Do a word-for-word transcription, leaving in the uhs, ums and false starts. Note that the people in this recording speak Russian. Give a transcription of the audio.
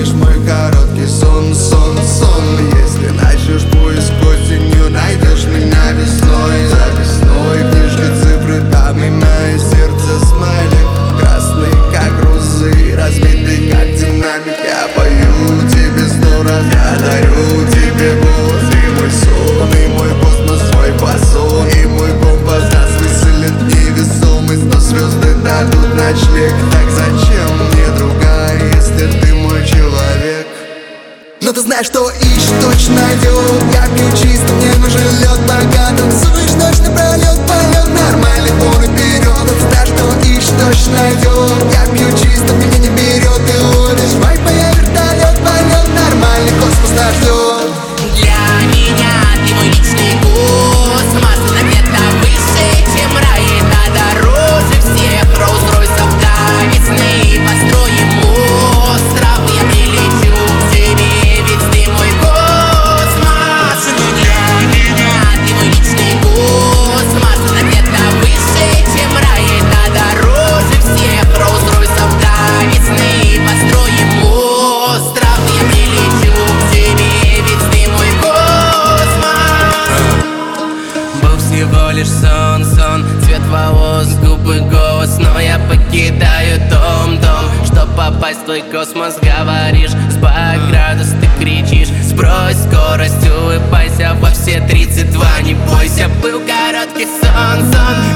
лишь мой короткий сон, сон, сон. Если начнешь поиск осенью, найдешь меня весной. За весной книжки, цифры, там имя и сердце, смайлик. Красный, как розы, разбитый, как динамик. Я пою тебе сто раз, я дарю тебе голос. И мой сон, и мой космос, свой фасон. И мой компас нас выселит невесомость. Но звезды дадут ночлег. Так зачем мне другая, если ты мой человек? Но ты знаешь, что ищешь, точно найдет. Я пью чисто, мне нужен лед, пока танцуешь ночь напролет, полет. Нормальный пон и вперед. Ты знаешь, что ищешь, точно найдет. Я пью чисто, меня не берет. Ты ловишь вайп, а я вертолет, полет. Нормальный космос нас ждет. Для меня ты мой личный космос. На где-то выше, чем рай, это дороже всех Роллс-Ройсов до весны. Построим остров, я прилечу к тебе, ведь ты мой космос. Для меня ты мой личный космос. На где-то выше, чем рай, это дороже всех Роллс-Ройсов до весны. Построим остров, я прилечу к тебе, ведь ты мой космос. Был всего лишь сон, сон, цвет волос, губы, голос. Но я покидаю дом, дом, чтоб попасть в твой космос. Говоришь, сбавь градус, ты кричишь, сбрось скорость, улыбайся во все тридцать два, не бойся. Был короткий сон, сон,